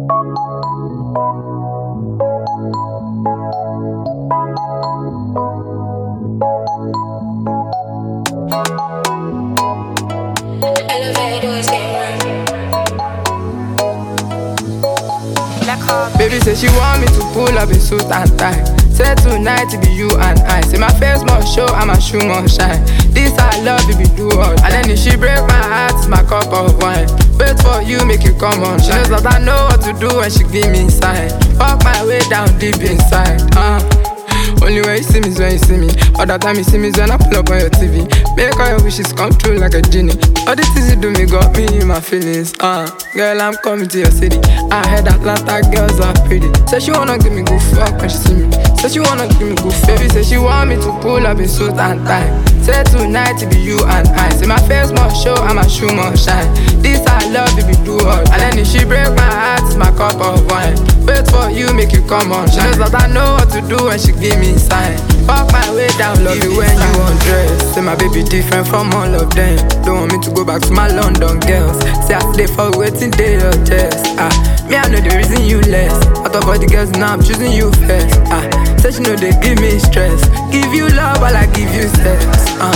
Baby say she want me to pull up in suit and tie. Say tonight it be you and I. Say my face must show and my shoe must shine. This I love if you do all. And then if she break my heart, it's my cup of wine. Wait for you, make you come on. She knows that I know what to do when she give me sign. Walk my way down deep inside. Only when you see me is when you see me. Other time you see me is when I pull up on your TV. Make all your wishes come true like a genie. All the things you do me got me in my feelings. Girl, I'm coming to your city. I heard Atlanta girls are pretty. Say she wanna give me good fuck when she see me. Say she wanna give me good fuck. Baby say she want me to pull up in suit and tie. Say tonight it be you and I. Say my face must show and my shoe must shine. This I love if you do all. And then if she break my heart, it's my cup of wine. Wait for you, make you come on. She knows that I know what to do when she give me sign. Walk my way down, love you when you undress. Say my baby different from all of them. Don't want me to go back to my London girls. Say I stay for waiting day or test. Me I know the reason you less. Out of all the girls now I'm choosing you first. Say she know they give me stress. Give you love while I give you sex.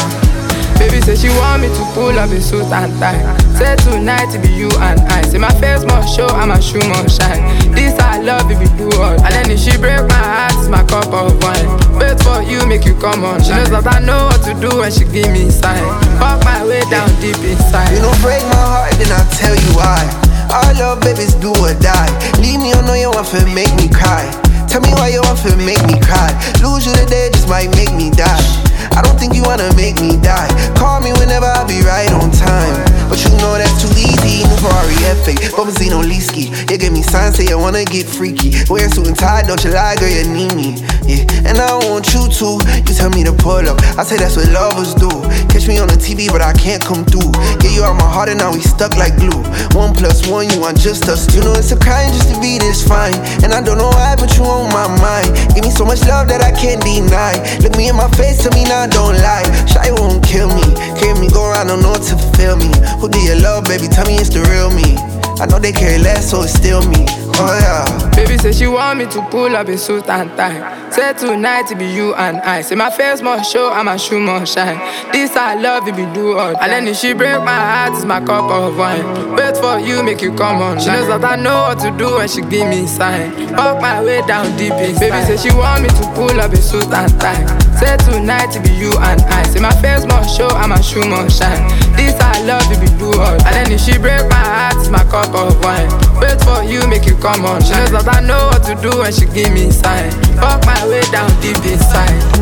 Baby say she want me to pull up in suit and tie. Say tonight it be you and I. Say my face must show and my shoe must shine. This I love if you do all. And then if she break my heart, it's my cup of wine. Wait for you, make you come on. She knows that I know what to do when she give me sign. Walk my way down deep inside. You don't break my heart, then I'll tell you why. All love babies do or die. Leave me, I know you want to make me cry. Tell me why you want to make me cry. Lose you today just might make me die. I don't think you wanna make me die. Call me whenever I'll be right on time. But you know that's too easy. New Ferrari F8, Bombazino Leesky. You give me signs, say you wanna get freaky. Wearing suit and tie, don't you lie, girl, you need me. Yeah, and I want you to. You tell me to pull up, I say that's what lovers do. Catch me on the TV, but I can't come through. Get you out my heart and now we stuck like glue. 1 + 1, you want just us. You know it's a crime just to be this fine. And I don't know why, but you on my mind. Give me so much love that I can't deny. Look me in my face, tell me now, don't lie. Shy won't kill me. Hear me go around, don't know what to feel me. Who do you love, baby? Tell me it's the real me. I know they care less, so it's still me. Oh yeah. Baby say she want me to pull up in suit and tie. Say tonight it be you and I. Say my face must show and my shoe must shine. This I love if you do all. And then if she break my heart, it's my cup of wine. Wait for you, make you come on. She knows that I know what to do when she give me sign. Walk my way down deep inside. Baby say she want me to pull up in suit and tie. Say tonight it be you and I. Say my face must show and my shoe must shine. This I love if you do all. And then if she break my heart, it's my cup of wine. Wait for you, make you come on. She knows that I know what to do when she give me sign. Walk my way down deep inside.